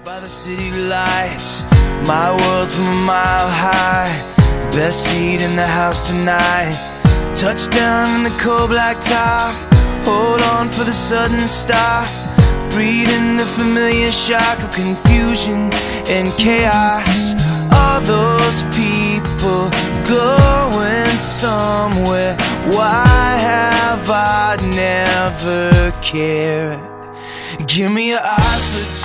By the city lights, my world from a mile high. Best seat in the house tonight. Touchdown in the cold black top. Hold on for the sudden stop. Breathing the familiar shock of confusion and chaos. All those people going somewhere. Why have I never cared? Give me your eyes for